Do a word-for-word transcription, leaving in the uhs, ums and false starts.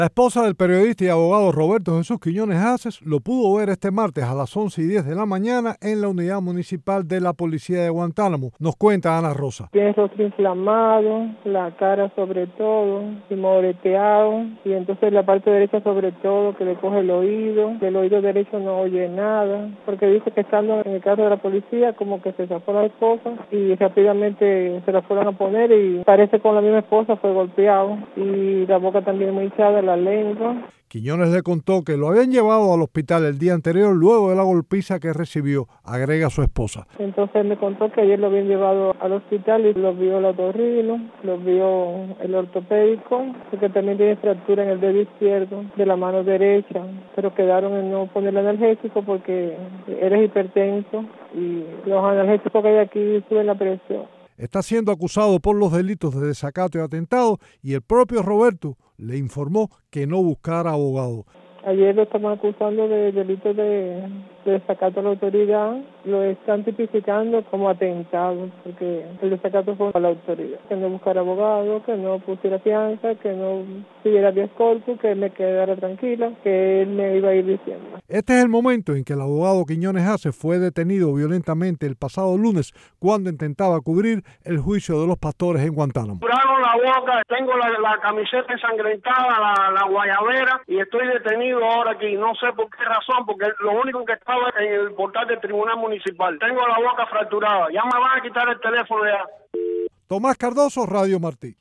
La esposa del periodista y abogado Roberto Jesús Quiñones Aces lo pudo ver este martes a las once y diez de la mañana en la unidad municipal de la policía de Guantánamo. Nos cuenta Ana Rosa. Tiene el rostro inflamado, la cara sobre todo, y moreteado, y entonces la parte derecha sobre todo que le coge el oído. El oído derecho no oye nada, porque dice que estando en el carro de la policía como que se zafó la esposa y rápidamente se la fueron a poner y parece con la misma esposa fue golpeado y la boca también muy hinchada, la lengua. Quiñones le contó que lo habían llevado al hospital el día anterior luego de la golpiza que recibió, agrega su esposa. Entonces me contó que ayer lo habían llevado al hospital y lo vio el otorrino, lo vio el ortopédico, porque también tiene fractura en el dedo izquierdo de la mano derecha, pero quedaron en no ponerle analgésico porque eres hipertenso y los analgésicos que hay aquí suben la presión. Está siendo acusado por los delitos de desacato y atentado y el propio Roberto le informó que no buscara abogado. Ayer lo estamos acusando de delitos de, de desacato a la autoridad, lo están tipificando como atentado, porque el desacato fue a la autoridad. Que no buscara abogado, que no pusiera fianza, que no pidiera vía corpus, que me quedara tranquila, que él me iba a ir diciendo. Este es el momento en que el abogado Quiñones Aces fue detenido violentamente el pasado lunes cuando intentaba cubrir el juicio de los pastores en Guantánamo. La boca, tengo la, la camiseta ensangrentada, la, la guayabera y estoy detenido ahora aquí, no sé por qué razón, porque lo único que estaba en el portal del Tribunal Municipal. Tengo la boca fracturada, ya me van a quitar el teléfono ya. Tomás Cardoso, Radio Martí.